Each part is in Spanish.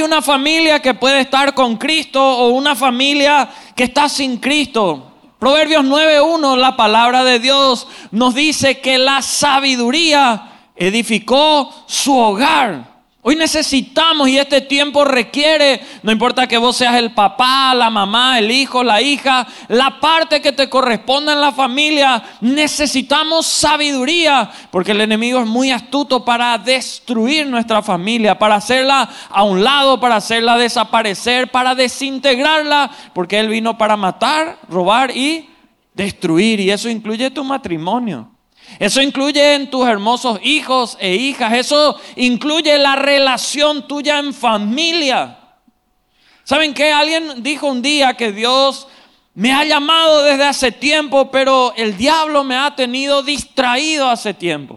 una familia que puede estar con Cristo o una familia que está sin Cristo. Proverbios 9:1, la palabra de Dios nos dice que la sabiduría edificó su hogar. Hoy necesitamos, y este tiempo requiere, no importa que vos seas el papá, la mamá, el hijo, la hija, la parte que te corresponda en la familia, necesitamos sabiduría, porque el enemigo es muy astuto para destruir nuestra familia, para hacerla a un lado, para hacerla desaparecer, para desintegrarla, porque él vino para matar, robar y destruir, y eso incluye tu matrimonio. Eso incluye en tus hermosos hijos e hijas. Eso incluye la relación tuya en familia. ¿Saben qué? Alguien dijo un día que Dios me ha llamado desde hace tiempo, pero el diablo me ha tenido distraído hace tiempo.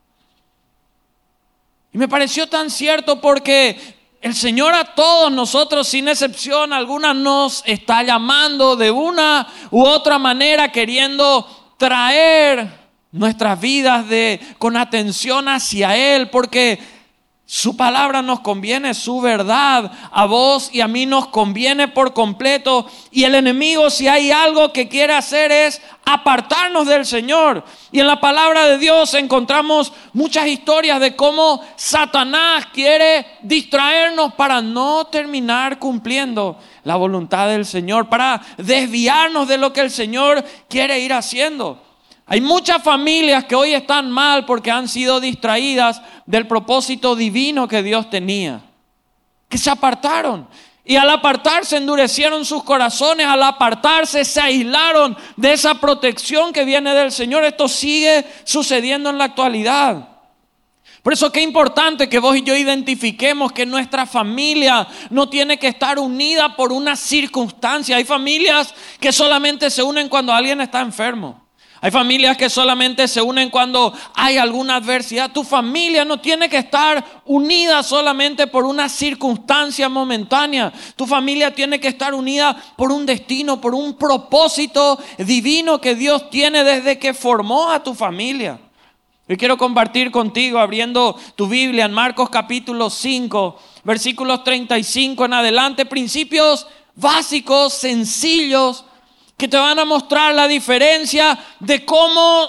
Y me pareció tan cierto porque el Señor a todos nosotros, sin excepción alguna, nos está llamando de una u otra manera, queriendo traer nuestras vidas con atención hacia Él, porque su palabra nos conviene, su verdad a vos y a mí nos conviene por completo. Y el enemigo, si hay algo que quiere hacer, es apartarnos del Señor. Y en la palabra de Dios encontramos muchas historias de cómo Satanás quiere distraernos para no terminar cumpliendo la voluntad del Señor, para desviarnos de lo que el Señor quiere ir haciendo. Hay muchas familias que hoy están mal porque han sido distraídas del propósito divino que Dios tenía, que se apartaron. Y al apartarse endurecieron sus corazones, al apartarse se aislaron de esa protección que viene del Señor. Esto sigue sucediendo en la actualidad. Por eso qué importante que vos y yo identifiquemos que nuestra familia no tiene que estar unida por una circunstancia. Hay familias que solamente se unen cuando alguien está enfermo. Hay familias que solamente se unen cuando hay alguna adversidad. Tu familia no tiene que estar unida solamente por una circunstancia momentánea. Tu familia tiene que estar unida por un destino, por un propósito divino que Dios tiene desde que formó a tu familia. Yo quiero compartir contigo, abriendo tu Biblia en Marcos capítulo 5, versículos 35 en adelante, principios básicos, sencillos, que te van a mostrar la diferencia de cómo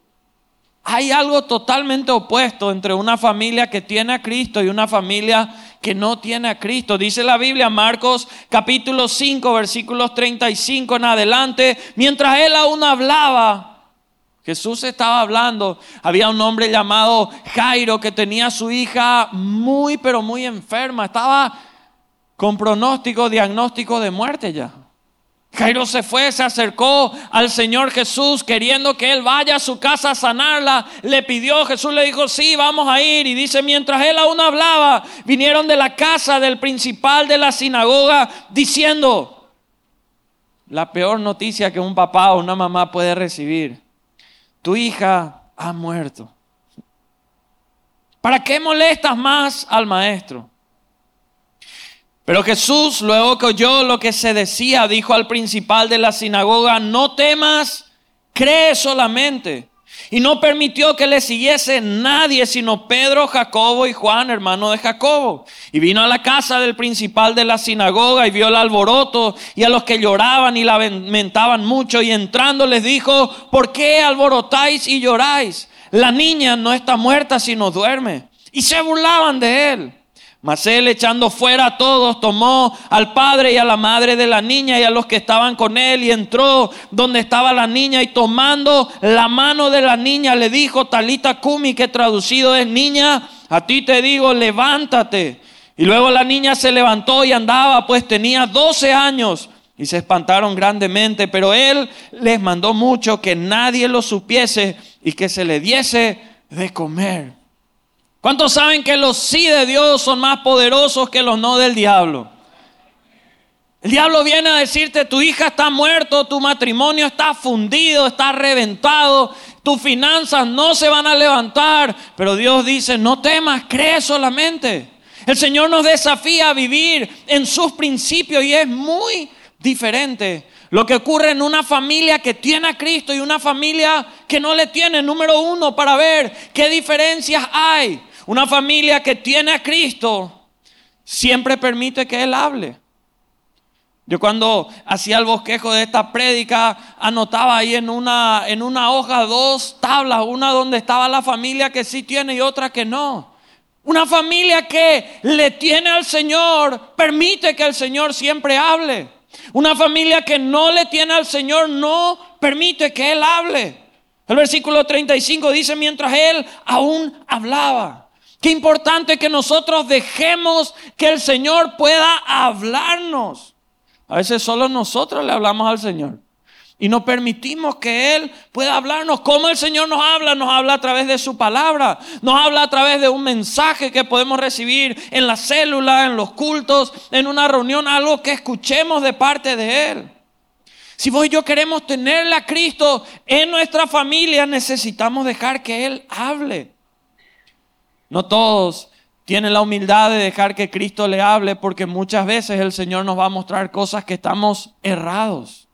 hay algo totalmente opuesto entre una familia que tiene a Cristo y una familia que no tiene a Cristo. Dice la Biblia, Marcos capítulo 5, versículos 35 en adelante, mientras él aún hablaba, Jesús estaba hablando, había un hombre llamado Jairo que tenía a su hija muy pero muy enferma, estaba con diagnóstico de muerte ya. Jairo se fue, se acercó al Señor Jesús queriendo que él vaya a su casa a sanarla. Le pidió, Jesús le dijo, sí, vamos a ir. Y dice, mientras él aún hablaba, vinieron de la casa del principal de la sinagoga diciendo, la peor noticia que un papá o una mamá puede recibir: tu hija ha muerto. ¿Para qué molestas más al maestro? Pero Jesús, luego que oyó lo que se decía, dijo al principal de la sinagoga, no temas, cree solamente. Y no permitió que le siguiese nadie, sino Pedro, Jacobo y Juan, hermano de Jacobo. Y vino a la casa del principal de la sinagoga y vio el alboroto y a los que lloraban y lamentaban mucho. Y entrando les dijo, ¿por qué alborotáis y lloráis? La niña no está muerta, sino duerme. Y se burlaban de él. Mas él, echando fuera a todos, tomó al padre y a la madre de la niña y a los que estaban con él, y entró donde estaba la niña, y tomando la mano de la niña le dijo, Talita cumi, que traducido es, niña, a ti te digo, levántate. Y luego la niña se levantó y andaba, pues tenía 12 años. Y se espantaron grandemente, pero él les mandó mucho que nadie lo supiese y que se le diese de comer. ¿Cuántos saben que los sí de Dios son más poderosos que los no del diablo? El diablo viene a decirte, tu hija está muerta, tu matrimonio está fundido, está reventado, tus finanzas no se van a levantar. Pero Dios dice, no temas, cree solamente. El Señor nos desafía a vivir en sus principios y es muy diferente lo que ocurre en una familia que tiene a Cristo y una familia que no le tiene. Número uno, para ver qué diferencias hay. Una familia que tiene a Cristo siempre permite que Él hable. Yo cuando hacía el bosquejo de esta prédica, anotaba ahí en una hoja 2 tablas, una donde estaba la familia que sí tiene y otra que no. Una familia que le tiene al Señor, permite que el Señor siempre hable. Una familia que no le tiene al Señor, no permite que Él hable. El versículo 35 dice, mientras Él aún hablaba. Qué importante que nosotros dejemos que el Señor pueda hablarnos. A veces solo nosotros le hablamos al Señor y no permitimos que Él pueda hablarnos. ¿Cómo el Señor nos habla? Nos habla a través de su palabra. Nos habla a través de un mensaje que podemos recibir en la célula, en los cultos, en una reunión, algo que escuchemos de parte de Él. Si vos y yo queremos tenerle a Cristo en nuestra familia, necesitamos dejar que Él hable. No todos tienen la humildad de dejar que Cristo le hable, porque muchas veces el Señor nos va a mostrar cosas que estamos errados.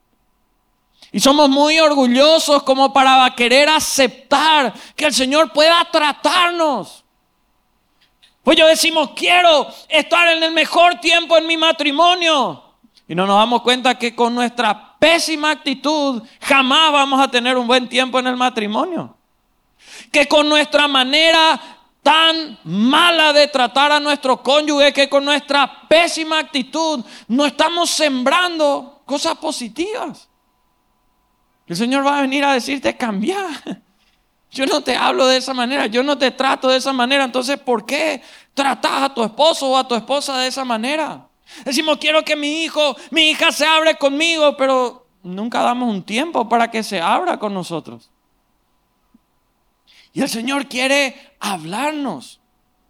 Y somos muy orgullosos como para querer aceptar que el Señor pueda tratarnos. Pues yo decimos, quiero estar en el mejor tiempo en mi matrimonio. Y no nos damos cuenta que con nuestra pésima actitud jamás vamos a tener un buen tiempo en el matrimonio. Que con nuestra manera tan mala de tratar a nuestro cónyuge, que con nuestra pésima actitud no estamos sembrando cosas positivas. El Señor va a venir a decirte, cambia. Yo no te hablo de esa manera, yo no te trato de esa manera. Entonces, ¿por qué tratas a tu esposo o a tu esposa de esa manera? Decimos, quiero que mi hija se abra conmigo, pero nunca damos un tiempo para que se abra con nosotros. Y el Señor quiere hablarnos.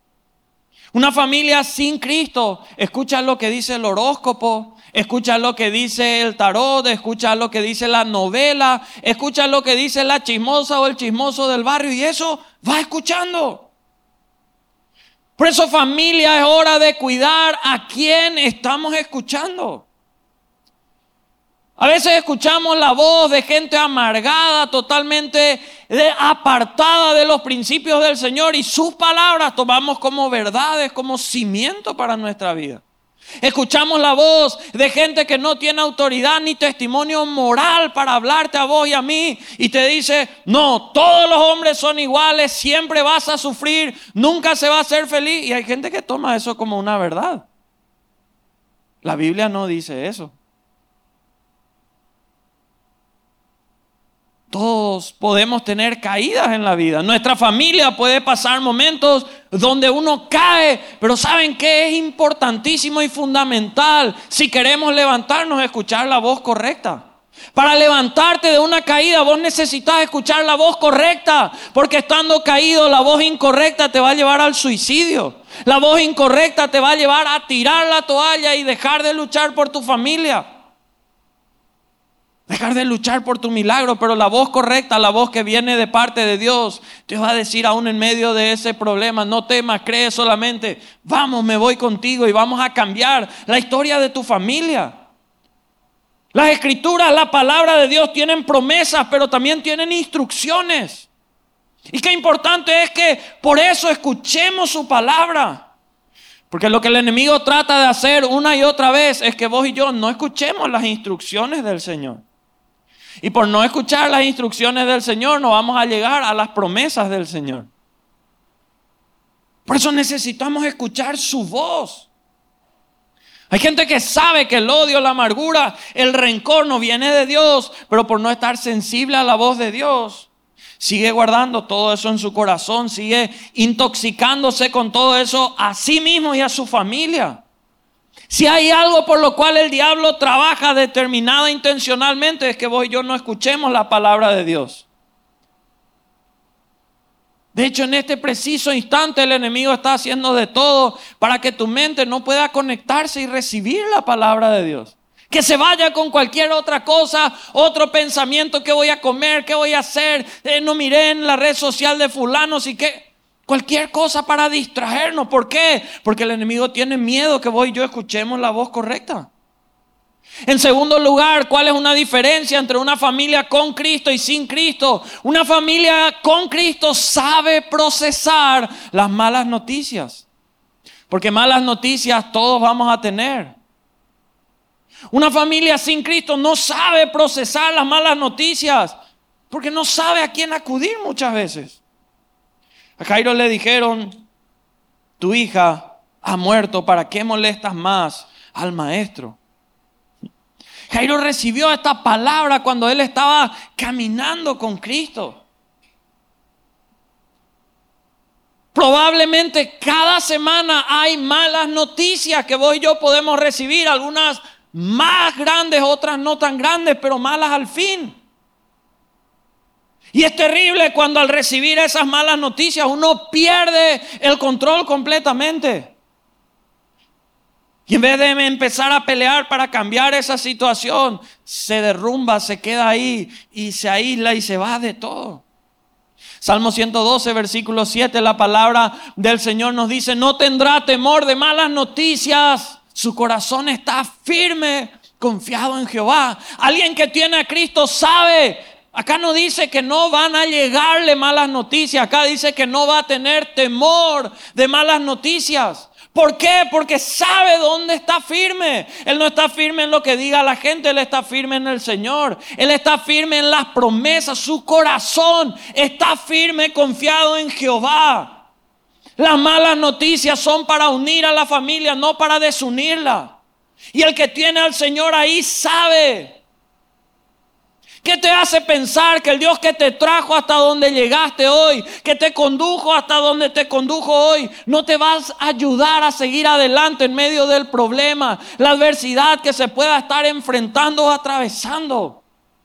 Una familia sin Cristo escucha lo que dice el horóscopo, escucha lo que dice el tarot, escucha lo que dice la novela, escucha lo que dice la chismosa o el chismoso del barrio, y eso va escuchando. Por eso, familia, es hora de cuidar a quién estamos escuchando. A veces escuchamos la voz de gente amargada, totalmente apartada de los principios del Señor, y sus palabras tomamos como verdades, como cimiento para nuestra vida. Escuchamos la voz de gente que no tiene autoridad ni testimonio moral para hablarte a vos y a mí, y te dice, no, todos los hombres son iguales, siempre vas a sufrir, nunca se va a ser feliz. Y hay gente que toma eso como una verdad. La Biblia no dice eso. Todos podemos tener caídas en la vida. Nuestra familia puede pasar momentos donde uno cae, pero ¿saben qué? Es importantísimo y fundamental, si queremos levantarnos, escuchar la voz correcta. Para levantarte de una caída, vos necesitas escuchar la voz correcta, porque estando caído, la voz incorrecta te va a llevar al suicidio. La voz incorrecta te va a llevar a tirar la toalla y dejar de luchar por tu familia. Dejar de luchar por tu milagro, pero la voz correcta, la voz que viene de parte de Dios, te va a decir aún en medio de ese problema, no temas, cree solamente, vamos, me voy contigo y vamos a cambiar la historia de tu familia. Las escrituras, la palabra de Dios tienen promesas, pero también tienen instrucciones. Y qué importante es que por eso escuchemos su palabra. Porque lo que el enemigo trata de hacer una y otra vez es que vos y yo no escuchemos las instrucciones del Señor. Y por no escuchar las instrucciones del Señor, no vamos a llegar a las promesas del Señor. Por eso necesitamos escuchar su voz. Hay gente que sabe que el odio, la amargura, el rencor no viene de Dios, pero por no estar sensible a la voz de Dios, sigue guardando todo eso en su corazón, sigue intoxicándose con todo eso a sí mismo y a su familia. Si hay algo por lo cual el diablo trabaja determinada intencionalmente, es que vos y yo no escuchemos la palabra de Dios. De hecho, en este preciso instante el enemigo está haciendo de todo para que tu mente no pueda conectarse y recibir la palabra de Dios. Que se vaya con cualquier otra cosa, otro pensamiento, qué voy a comer, qué voy a hacer, no miré en la red social de fulanos y qué. Cualquier cosa para distraernos. ¿Por qué? Porque el enemigo tiene miedo que vos y yo escuchemos la voz correcta. En segundo lugar, ¿cuál es una diferencia entre una familia con Cristo y sin Cristo? Una familia con Cristo sabe procesar las malas noticias. Porque malas noticias todos vamos a tener. Una familia sin Cristo no sabe procesar las malas noticias porque no sabe a quién acudir muchas veces. A Jairo le dijeron: tu hija ha muerto, ¿para qué molestas más al maestro? Jairo recibió esta palabra cuando él estaba caminando con Cristo. Probablemente cada semana hay malas noticias que vos y yo podemos recibir, algunas más grandes, otras no tan grandes, pero malas al fin. Y es terrible cuando al recibir esas malas noticias uno pierde el control completamente. Y en vez de empezar a pelear para cambiar esa situación, se derrumba, se queda ahí y se aísla y se va de todo. Salmo 112, versículo 7, la palabra del Señor nos dice: no tendrá temor de malas noticias. Su corazón está firme, confiado en Jehová. Alguien que tiene a Cristo sabe. Acá no dice que no van a llegarle malas noticias. Acá dice que no va a tener temor de malas noticias. ¿Por qué? Porque sabe dónde está firme. Él no está firme en lo que diga la gente. Él está firme en el Señor. Él está firme en las promesas. Su corazón está firme, confiado en Jehová. Las malas noticias son para unir a la familia, no para desunirla. Y el que tiene al Señor ahí sabe. ¿Qué te hace pensar que el Dios que te trajo hasta donde llegaste hoy, que te condujo hasta donde te condujo hoy, no te va a ayudar a seguir adelante en medio del problema, la adversidad que se pueda estar enfrentando o atravesando?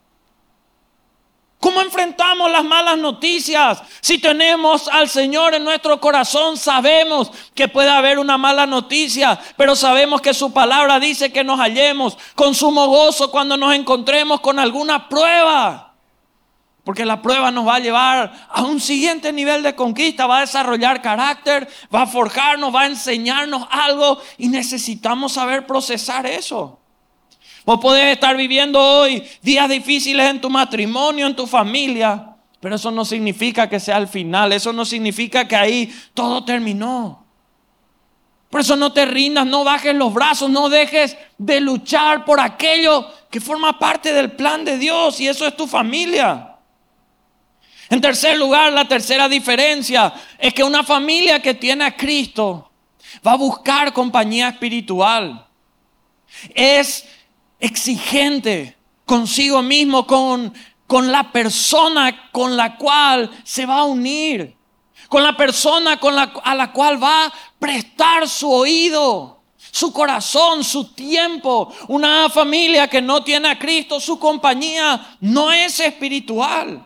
¿Cómo enfrentamos las malas noticias? Si tenemos al Señor en nuestro corazón, sabemos que puede haber una mala noticia, pero sabemos que su palabra dice que nos hallemos con sumo gozo cuando nos encontremos con alguna prueba. Porque la prueba nos va a llevar a un siguiente nivel de conquista, va a desarrollar carácter, va a forjarnos, va a enseñarnos algo y necesitamos saber procesar eso. Vos podés estar viviendo hoy días difíciles en tu matrimonio, en tu familia, pero eso no significa que sea el final. Eso no significa que ahí todo terminó. Por eso no te rindas, no bajes los brazos, no dejes de luchar por aquello que forma parte del plan de Dios, y eso es tu familia. En tercer lugar, la tercera diferencia es que una familia que tiene a Cristo va a buscar compañía espiritual. Es exigente consigo mismo, con la persona con la cual se va a unir, con la persona a la cual va a prestar su oído, su corazón, su tiempo. Una familia que no tiene a Cristo, su compañía no es espiritual.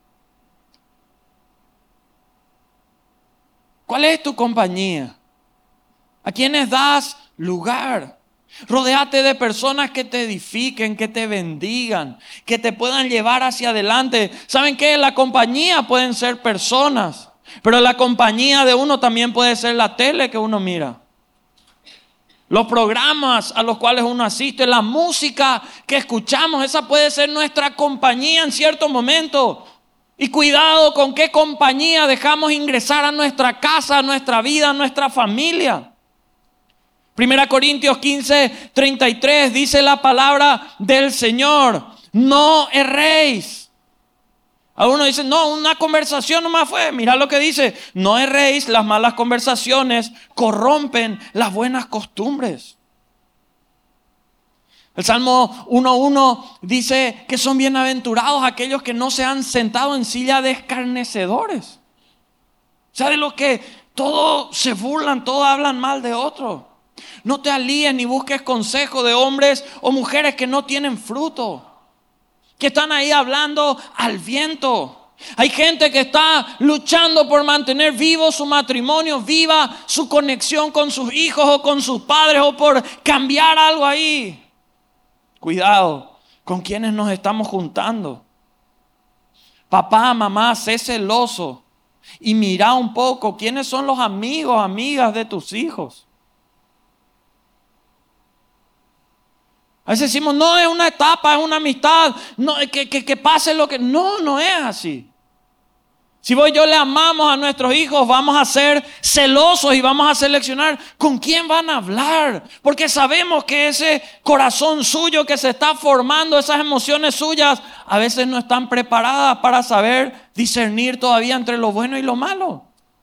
¿Cuál es tu compañía? ¿A quiénes das lugar? Rodéate de personas que te edifiquen, que te bendigan, que te puedan llevar hacia adelante. ¿Saben qué? La compañía pueden ser personas, pero la compañía de uno también puede ser la tele que uno mira, los programas a los cuales uno asiste, la música que escuchamos. Esa puede ser nuestra compañía en cierto momento. Y cuidado con qué compañía dejamos ingresar a nuestra casa, a nuestra vida, a nuestra familia. 1 Corintios 15, 33 dice la palabra del Señor: no erréis. Algunos dicen: no, una conversación nomás fue. Mira lo que dice: no erréis, las malas conversaciones corrompen las buenas costumbres. El Salmo 1:1 dice que son bienaventurados aquellos que no se han sentado en silla de escarnecedores. O sea, de los que todos se burlan, todos hablan mal de otros. No te alíes ni busques consejo de hombres o mujeres que no tienen fruto, que están ahí hablando al viento. Hay gente que está luchando por mantener vivo su matrimonio, viva su conexión con sus hijos o con sus padres, o por cambiar algo ahí. Cuidado con quienes nos estamos juntando. Papá, mamá, sé celoso y mira un poco quiénes son los amigos, amigas de tus hijos. A veces decimos: no, es una etapa, es una amistad, no, que pase lo que... No es así. Si vos y yo le amamos a nuestros hijos, vamos a ser celosos y vamos a seleccionar con quién van a hablar. Porque sabemos que ese corazón suyo que se está formando, esas emociones suyas, a veces no están preparadas para saber discernir todavía entre lo bueno y lo malo.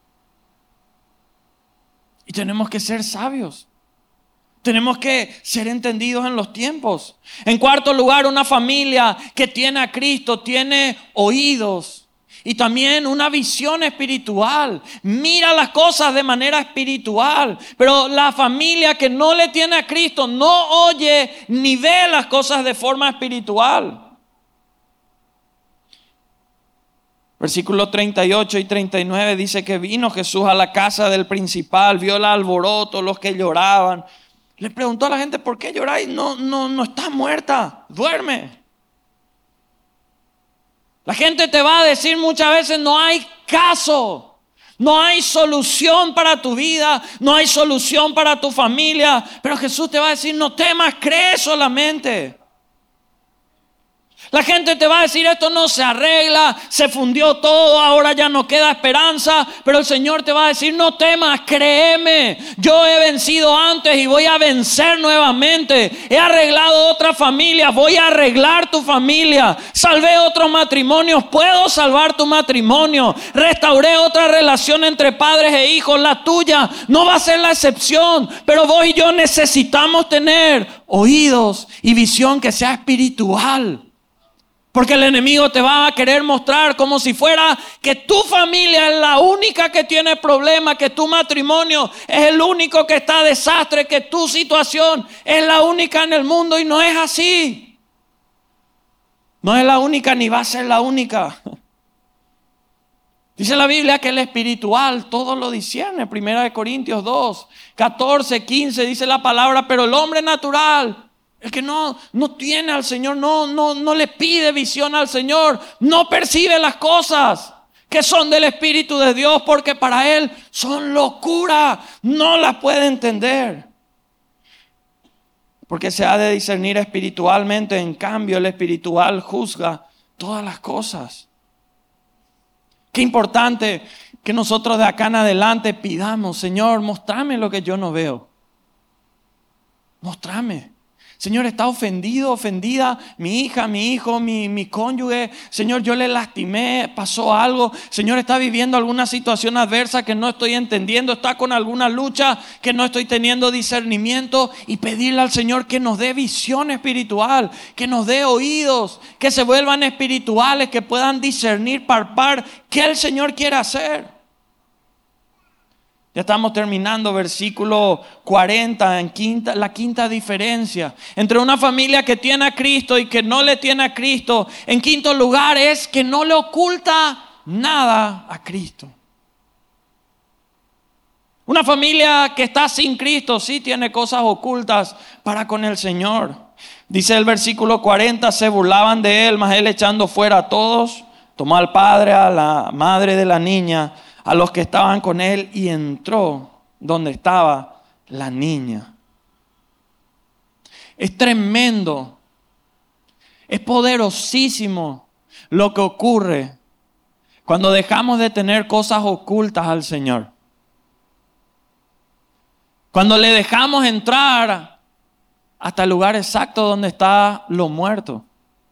Y tenemos que ser sabios. Tenemos que ser entendidos en los tiempos. En cuarto lugar, una familia que tiene a Cristo tiene oídos. Y también una visión espiritual. Mira las cosas de manera espiritual. Pero la familia que no le tiene a Cristo no oye ni ve las cosas de forma espiritual. Versículos 38 y 39 dice que vino Jesús a la casa del principal, vio el alboroto, los que lloraban. Le preguntó a la gente, ¿por qué lloráis? No está muerta, duerme. La gente te va a decir muchas veces, no hay caso, no hay solución para tu vida, no hay solución para tu familia. Pero Jesús te va a decir, no temas, cree solamente. La gente te va a decir, esto no se arregla, se fundió todo, ahora ya no queda esperanza. Pero el Señor te va a decir, no temas, créeme. Yo he vencido antes y voy a vencer nuevamente. He arreglado otras familias, voy a arreglar tu familia. Salvé otros matrimonios, puedo salvar tu matrimonio. Restauré otra relación entre padres e hijos, la tuya no va a ser la excepción. Pero vos y yo necesitamos tener oídos y visión que sea espiritual. Porque el enemigo te va a querer mostrar como si fuera que tu familia es la única que tiene problemas, que tu matrimonio es el único que está desastre, que tu situación es la única en el mundo, y no es así. No es la única ni va a ser la única. Dice la Biblia que el espiritual todo lo discierne. 1 Corintios 2, 14, 15 dice la palabra, pero el hombre natural, el que no tiene al Señor, no le pide visión al Señor, no percibe las cosas que son del Espíritu de Dios, porque para él son locura, no las puede entender. Porque se ha de discernir espiritualmente, en cambio el espiritual juzga todas las cosas. Qué importante que nosotros de acá en adelante pidamos, Señor, mostrame lo que yo no veo. Mostrame. Señor, está ofendida mi hija, mi hijo, mi cónyuge. Señor, yo le lastimé, pasó algo. Señor, está viviendo alguna situación adversa que no estoy entendiendo. Está con alguna lucha que no estoy teniendo discernimiento. Y pedirle al Señor que nos dé visión espiritual, que nos dé oídos, que se vuelvan espirituales, que puedan discernir, palpar qué el Señor quiere hacer. Ya estamos terminando, versículo 40, la quinta diferencia entre una familia que tiene a Cristo y que no le tiene a Cristo. En quinto lugar es que no le oculta nada a Cristo. Una familia que está sin Cristo sí tiene cosas ocultas para con el Señor. Dice el versículo 40, se burlaban de él, mas él echando fuera a todos, tomó al padre, a la madre de la niña, a los que estaban con él, y entró donde estaba la niña. Es tremendo, es poderosísimo lo que ocurre cuando dejamos de tener cosas ocultas al Señor. Cuando le dejamos entrar hasta el lugar exacto donde está lo muerto.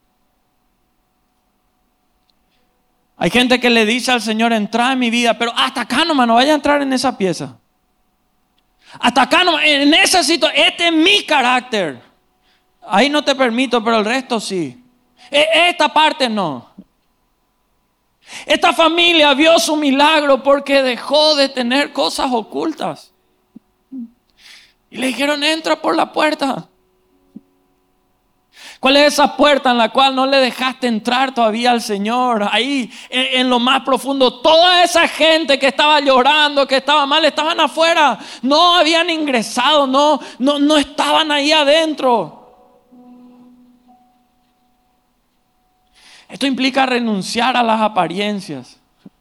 Hay gente que le dice al Señor, entra en mi vida, pero hasta acá nomás, no vaya a entrar en esa pieza. Hasta acá nomás, en esa situación, este es mi carácter. Ahí no te permito, pero el resto sí. Esta parte no. Esta familia vio su milagro porque dejó de tener cosas ocultas. Y le dijeron, entra por la puerta. ¿Cuál es esa puerta en la cual no le dejaste entrar todavía al Señor? Ahí en lo más profundo, toda esa gente que estaba llorando, que estaba mal, estaban afuera. No habían ingresado, no estaban ahí adentro. Esto implica renunciar a las apariencias.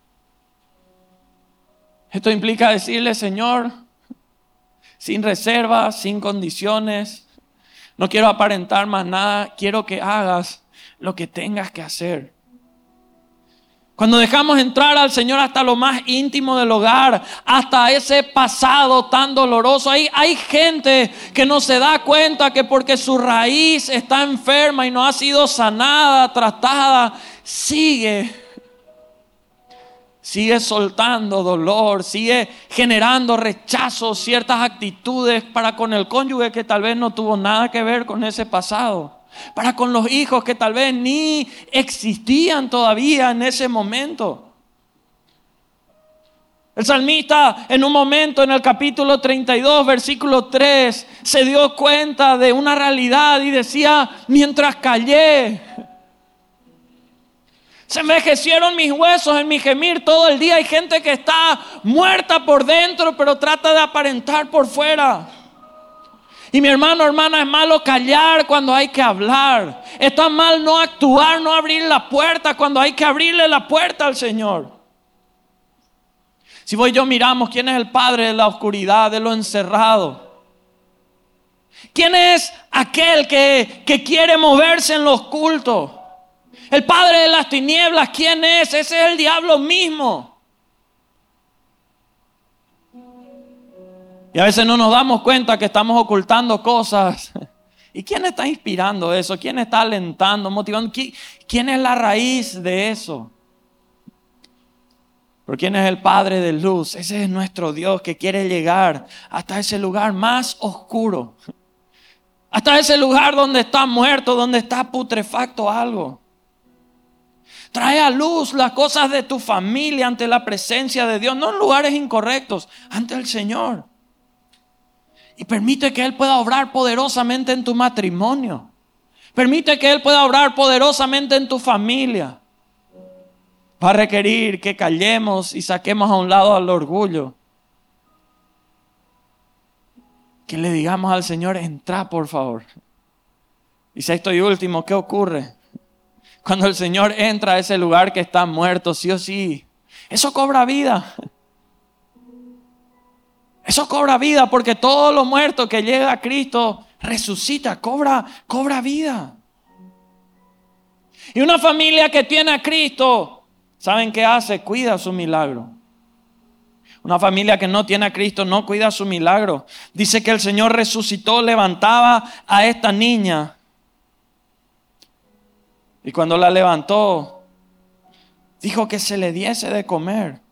Esto implica decirle, Señor, sin reservas, sin condiciones, no quiero aparentar más nada, quiero que hagas lo que tengas que hacer. Cuando dejamos entrar al Señor hasta lo más íntimo del hogar, hasta ese pasado tan doloroso. Hay gente que no se da cuenta que porque su raíz está enferma y no ha sido sanada, tratada, sigue soltando dolor, sigue generando rechazo, ciertas actitudes para con el cónyuge que tal vez no tuvo nada que ver con ese pasado. Para con los hijos que tal vez ni existían todavía en ese momento. El salmista en un momento en el capítulo 32, versículo 3, se dio cuenta de una realidad y decía: mientras callé, se envejecieron mis huesos en mi gemir todo el día. Hay gente que está muerta por dentro, pero trata de aparentar por fuera. Y mi hermano, hermana, es malo callar cuando hay que hablar. Está mal no actuar, no abrir la puerta cuando hay que abrirle la puerta al Señor. Si vos y yo miramos quién es el padre de la oscuridad, de lo encerrado. ¿Quién es aquel que quiere moverse en lo oculto? El padre de las tinieblas, ¿quién es? Ese es el diablo mismo. Y a veces no nos damos cuenta que estamos ocultando cosas. ¿Y quién está inspirando eso? ¿Quién está alentando, motivando? ¿Quién es la raíz de eso? ¿Pero quién es el Padre de luz? Ese es nuestro Dios que quiere llegar hasta ese lugar más oscuro. Hasta ese lugar donde está muerto, donde está putrefacto algo. Trae a luz las cosas de tu familia ante la presencia de Dios. No en lugares incorrectos, ante el Señor. Y permite que Él pueda obrar poderosamente en tu matrimonio. Permite que Él pueda obrar poderosamente en tu familia. Va a requerir que callemos y saquemos a un lado al orgullo. Que le digamos al Señor: entra por favor. Y sexto y último, ¿qué ocurre? Cuando el Señor entra a ese lugar que está muerto, sí o sí, eso cobra vida. Eso cobra vida, porque todo lo muerto que llega a Cristo resucita, cobra vida. Y una familia que tiene a Cristo, ¿saben qué hace? Cuida su milagro. Una familia que no tiene a Cristo no cuida su milagro. Dice que el Señor resucitó, levantaba a esta niña. Y cuando la levantó, dijo que se le diese de comer.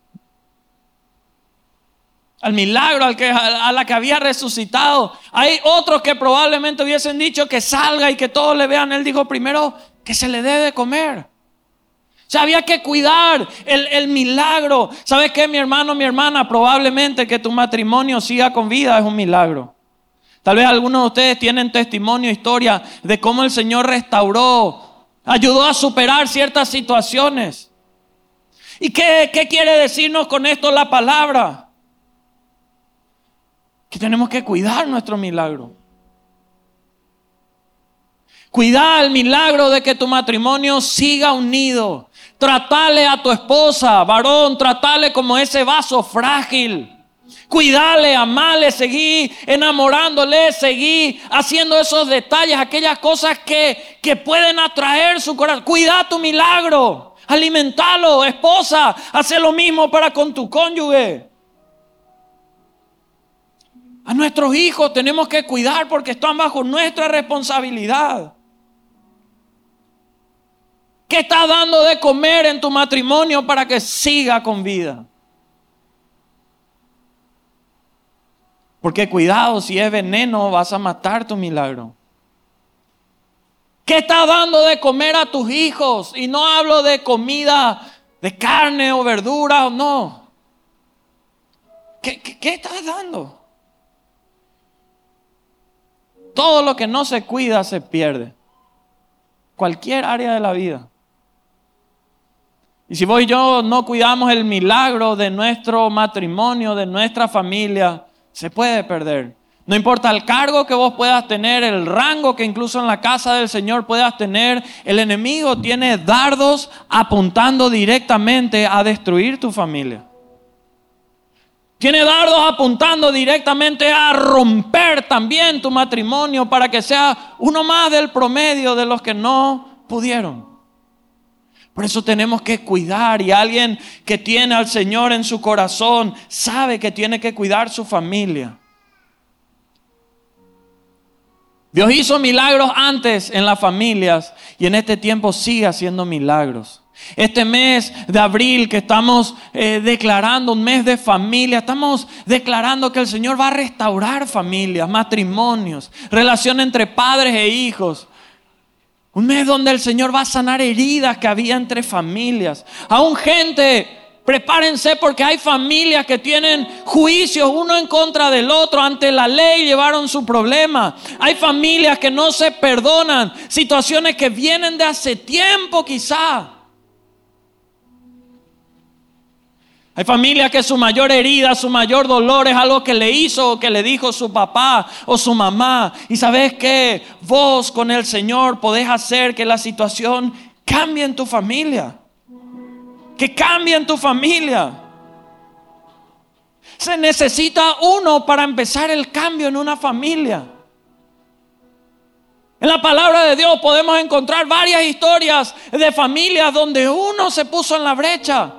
Al milagro a la que había resucitado. Hay otros que probablemente hubiesen dicho que salga y que todos le vean. Él dijo primero que se le dé de comer. O sea, había que cuidar el milagro. ¿Sabes qué, mi hermano, mi hermana? Probablemente que tu matrimonio siga con vida es un milagro. Tal vez algunos de ustedes tienen testimonio, historia de cómo el Señor restauró, ayudó a superar ciertas situaciones. ¿Y qué quiere decirnos con esto la palabra? Que tenemos que cuidar nuestro milagro. Cuidar el milagro de que tu matrimonio siga unido. Tratale a tu esposa, varón, tratale como ese vaso frágil. Cuidale, amale, seguí enamorándole, seguí haciendo esos detalles, aquellas cosas que pueden atraer su corazón. Cuida tu milagro, alimentalo, esposa, hace lo mismo para con tu cónyuge. A nuestros hijos tenemos que cuidar porque están bajo nuestra responsabilidad. ¿Qué estás dando de comer en tu matrimonio para que siga con vida? Porque cuidado, si es veneno vas a matar tu milagro. ¿Qué estás dando de comer a tus hijos? Y no hablo de comida de carne o verdura, no. ¿Qué estás dando? Todo lo que no se cuida se pierde. Cualquier área de la vida. Y si vos y yo no cuidamos el milagro de nuestro matrimonio, de nuestra familia, se puede perder. No importa el cargo que vos puedas tener, el rango que incluso en la casa del Señor puedas tener, el enemigo tiene dardos apuntando directamente a destruir tu familia. Tiene dardos apuntando directamente a romper también tu matrimonio para que sea uno más del promedio de los que no pudieron. Por eso tenemos que cuidar, y alguien que tiene al Señor en su corazón sabe que tiene que cuidar su familia. Dios hizo milagros antes en las familias y en este tiempo sigue haciendo milagros. Este mes de abril que estamos declarando un mes de familia, estamos declarando que el Señor va a restaurar familias, matrimonios, relación entre padres e hijos. Un mes donde el Señor va a sanar heridas que había entre familias. Aún gente, prepárense porque hay familias que tienen juicios uno en contra del otro. Ante la ley llevaron su problema. Hay familias que no se perdonan. Situaciones que vienen de hace tiempo quizá. Hay familias que su mayor herida, su mayor dolor es algo que le hizo o que le dijo su papá o su mamá. Y sabes que vos con el Señor podés hacer que la situación cambie en tu familia. Que cambie en tu familia. Se necesita uno para empezar el cambio en una familia. En la palabra de Dios podemos encontrar varias historias de familias donde uno se puso en la brecha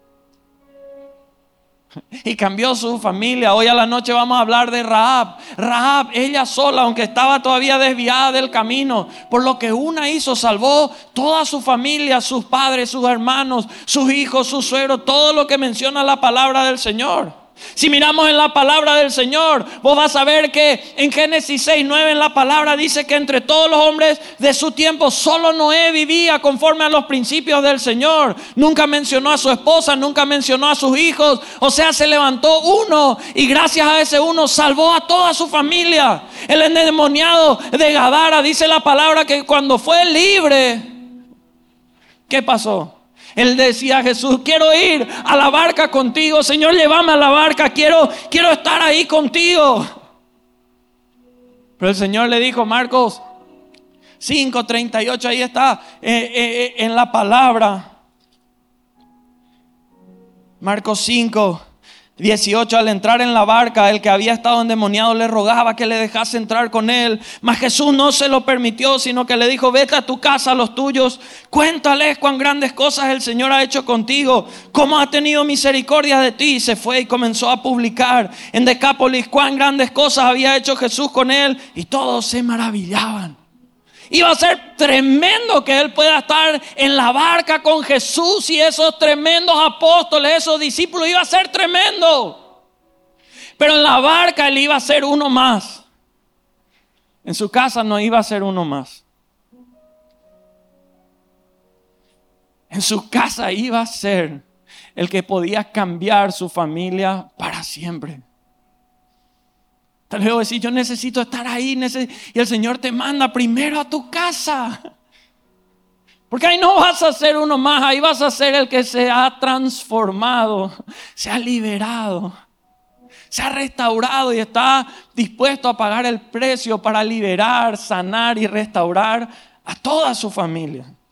y cambió su familia. Hoy a la noche vamos a hablar de Rahab. Rahab, ella sola, aunque estaba todavía desviada del camino, por lo que una hizo, salvó toda su familia, sus padres, sus hermanos, sus hijos, sus suegros, todo lo que menciona la palabra del Señor. Si miramos en la palabra del Señor, vos vas a ver que en Génesis 6:9 en la palabra dice que entre todos los hombres de su tiempo solo Noé vivía conforme a los principios del Señor. Nunca mencionó a su esposa, nunca mencionó a sus hijos. O sea, se levantó uno y gracias a ese uno salvó a toda su familia. El endemoniado de Gadara, dice la palabra que cuando fue libre, ¿qué pasó? Él decía a Jesús, quiero ir a la barca contigo. Señor, llévame a la barca, quiero estar ahí contigo. Pero el Señor le dijo, Marcos 5:38, ahí está en la palabra. Marcos 5:18, al entrar en la barca, el que había estado endemoniado le rogaba que le dejase entrar con él. Mas Jesús no se lo permitió, sino que le dijo, vete a tu casa, a los tuyos, cuéntales cuán grandes cosas el Señor ha hecho contigo, cómo ha tenido misericordia de ti. Y se fue y comenzó a publicar en Decápolis cuán grandes cosas había hecho Jesús con él, y todos se maravillaban. Iba a ser tremendo que él pueda estar en la barca con Jesús y esos tremendos apóstoles, esos discípulos. Iba a ser tremendo. Pero en la barca él iba a ser uno más. En su casa no iba a ser uno más. En su casa iba a ser el que podía cambiar su familia para siempre. Tal vez decir, yo necesito estar ahí, y el Señor te manda primero a tu casa. Porque ahí no vas a ser uno más, ahí vas a ser el que se ha transformado, se ha liberado, se ha restaurado y está dispuesto a pagar el precio para liberar, sanar y restaurar a toda su familia.